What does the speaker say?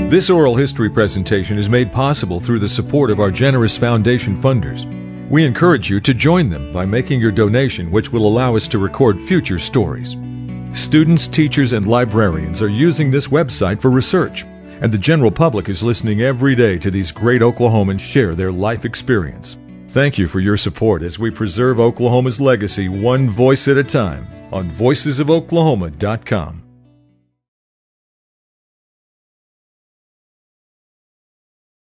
This oral history presentation is made possible through the support of our generous foundation funders. We encourage you to join them by making your donation, which will allow us to record future stories. Students, teachers, and librarians are using this website for research, and the general public is listening every day to these great Oklahomans share their life experience. Thank you for your support as we preserve Oklahoma's legacy one voice at a time on voicesofoklahoma.com.